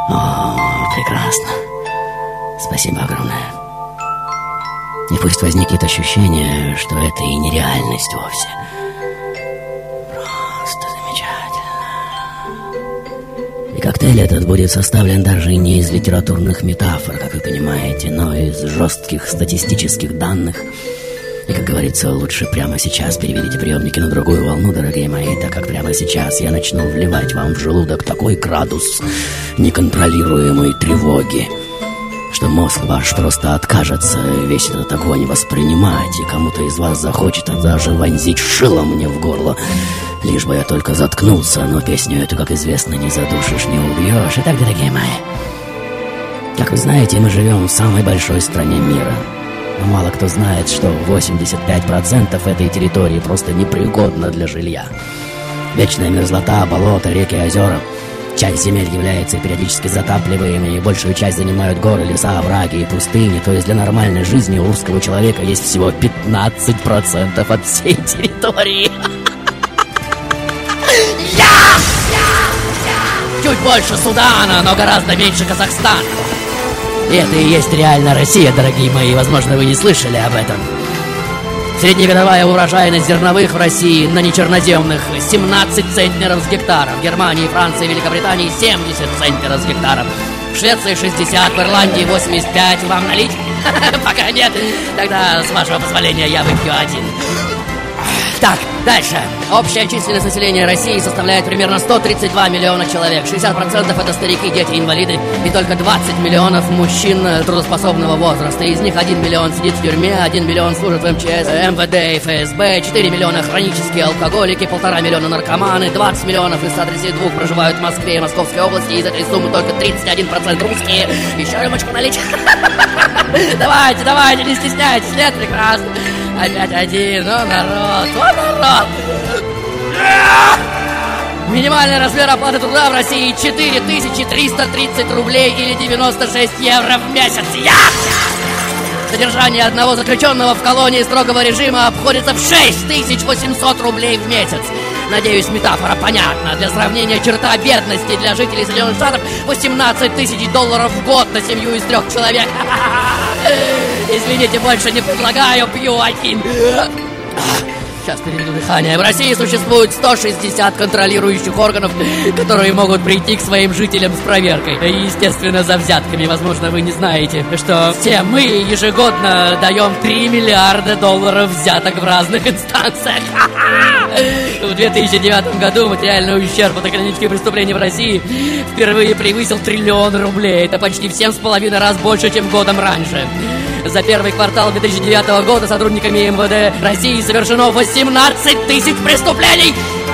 О, прекрасно. Спасибо огромное. И пусть возникнет ощущение, что это и не реальность вовсе. Просто замечательно. И коктейль этот будет составлен даже не из литературных метафор, как вы понимаете, но из жестких статистических данных. И, как говорится, лучше прямо сейчас переведите приемники на другую волну, дорогие мои, так как прямо сейчас я начну вливать вам в желудок такой градус неконтролируемой тревоги, что мозг ваш просто откажется весь этот огонь воспринимать, и кому-то из вас захочется даже вонзить шило мне в горло, лишь бы я только заткнулся, но песню эту, как известно, не задушишь, не убьешь. Итак, дорогие мои, как вы знаете, мы живем в самой большой стране мира. Но мало кто знает, что 85% этой территории просто непригодна для жилья. Вечная мерзлота, болота, реки, озера. Часть земель является периодически затапливаемой, и большую часть занимают горы, леса, овраги и пустыни. То есть для нормальной жизни у русского человека есть всего 15% от всей территории. Чуть больше Судана, но гораздо меньше Казахстана. И это и есть реально Россия, дорогие мои. Возможно, вы не слышали об этом. Среднегодовая урожайность зерновых в России на нечерноземных 17 центнеров с гектара. В Германии, Франции, Великобритании 70 центнеров с гектара. В Швеции 60, в Ирландии 85. Вам налить? Пока нет. Тогда, с вашего позволения, я выпью один. Так, дальше. Общая численность населения России составляет примерно 132 миллиона человек. 60% это старики, дети, инвалиды. И только 20 миллионов мужчин трудоспособного возраста. Из них 1 миллион сидит в тюрьме, 1 миллион служит в МЧС, МВД и ФСБ, 4 миллиона хронические алкоголики, 1,5 миллиона наркоманы, 20 миллионов из 132 проживают в Москве и Московской области. Из этой суммы только 31% русские. Еще рюмочку налить? Давайте, не стесняйтесь, нет, прекрасно. Опять один, о народ. Минимальный размер оплаты труда в России 4330 рублей или 96 евро в месяц. Содержание одного заключенного в колонии строгого режима обходится в 6800 рублей в месяц. Надеюсь, метафора понятна. Для сравнения, черта бедности для жителей Соединенных Штатов $18 тысяч в год на семью из 3 человек. Извините, больше не предлагаю, пью один. Сейчас переведу дыхание. В России существует 160 контролирующих органов, которые могут прийти к своим жителям с проверкой. И, естественно, за взятками. Возможно, вы не знаете, что все мы ежегодно даем $3 миллиарда взяток в разных инстанциях. В 2009 году материальный ущерб от экономических преступлений в России впервые превысил $1 триллион. Это почти в 7,5 раз больше, чем годом раньше. За первый квартал 2009 года сотрудниками МВД России совершено 18 тысяч преступлений.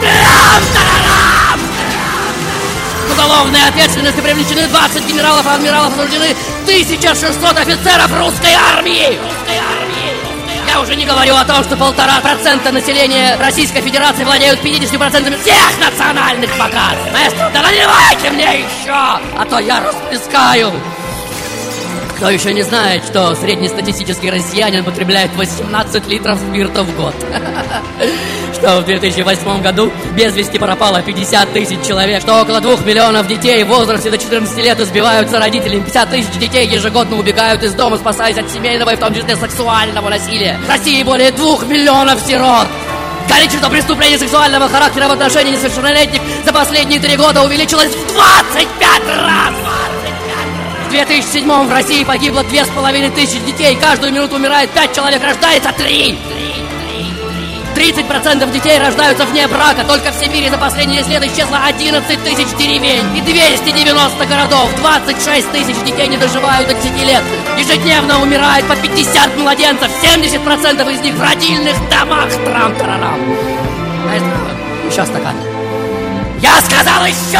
В уголовной ответственности привлечены 20 генералов и адмиралов, осуждены 1600 офицеров русской армии. Я уже не говорю о том, что 1,5% населения Российской Федерации владеют 50% всех национальных богатств. Маэстро, да наливайте мне еще, а то я расплескаю. Кто еще не знает, что среднестатистический россиянин потребляет 18 литров спирта в год? Что в 2008 году без вести пропало 50 тысяч человек, что около 2 миллионов детей в возрасте до 14 лет избиваются родителями, 50 тысяч детей ежегодно убегают из дома, спасаясь от семейного и в том числе сексуального насилия. В России более 2 миллионов сирот. Количество преступлений сексуального характера в отношении несовершеннолетних за последние 3 года увеличилось в 25 раз. В 2007 в России погибло 2500 детей. Каждую минуту умирает 5 человек, рождается 3. 30% детей рождаются вне брака. Только в Сибири за последние 10 лет исчезло 11 тысяч деревень и 290 городов. 26 тысяч детей не доживают до 10 лет. Ежедневно умирает по 50 младенцев. 70% из них в родильных домах. Трам-тарарам. Еще стакан. Я сказал еще!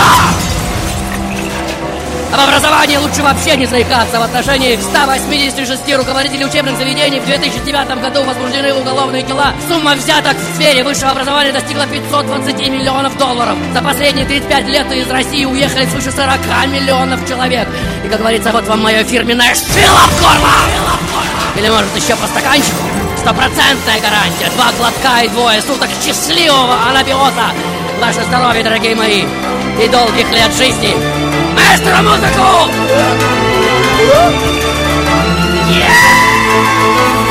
Об образовании лучше вообще не заикаться. В отношении 186 руководителей учебных заведений в 2009 году возбуждены уголовные дела. Сумма взяток в сфере высшего образования достигла $520 миллионов. За последние 35 лет из России уехали свыше 40 миллионов человек. И, как говорится, вот вам мое фирменное шило в горло! Или, может, еще по стаканчику? 100% гарантия. 2 глотка и 2 суток счастливого анабиоза. Ваше здоровье, дорогие мои, и долгих лет жизни. Маэстро, музыку! Yeah!